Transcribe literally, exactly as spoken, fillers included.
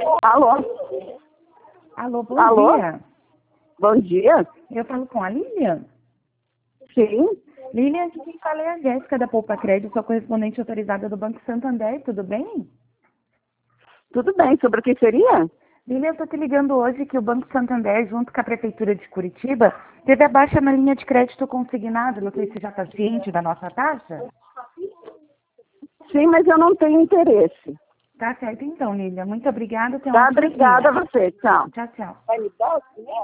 Alô? Alô, bom Alô? dia. Bom dia. Eu falo com a Lilian. Sim. Lilian, aqui quem fala é a Jéssica da Poupa Crédito, sua correspondente autorizada do Banco Santander, tudo bem? Tudo bem. Sobre o que seria? Lilian, eu estou te ligando hoje que o Banco Santander, junto com a Prefeitura de Curitiba, teve a baixa na linha de crédito consignado. Não sei se já está ciente da nossa taxa. Sim, mas eu não tenho interesse. Tá certo então, Lilian. Muito obrigada. Tenha um Tá, ótimo obrigada dia. a você. Tchau. Tchau, tchau. Vai me dar o